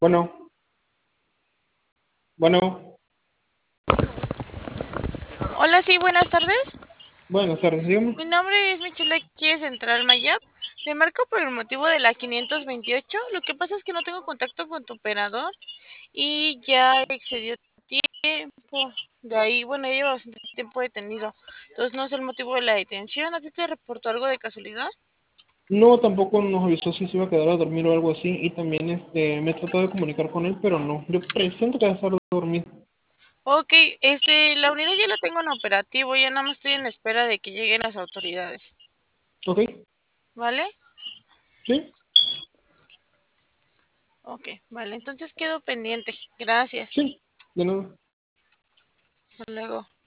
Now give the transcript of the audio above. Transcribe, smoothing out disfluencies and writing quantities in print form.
Bueno, bueno, Hola, sí, buenas tardes. buenas tardes, dígame. Mi nombre es Michelle aquí Central Mayap. Te marco por el motivo de la 528. Lo que pasa es que no tengo contacto con tu operador y ya excedió tiempo. De ahí, bueno, ya lleva bastante tiempo detenido. Entonces no es el motivo de la detención. ¿A ti te reportó algo de casualidad? No, tampoco nos avisó si se iba a quedar a dormir o algo así, y también me he tratado de comunicar con él, pero no, yo presiento que va a estar dormido. Ok, la unidad ya la tengo en operativo, ya nada más estoy en espera de que lleguen las autoridades. ¿Ok? ¿Vale? ¿Sí? Ok, vale, entonces quedo pendiente. Gracias. Sí, de nada. Hasta luego.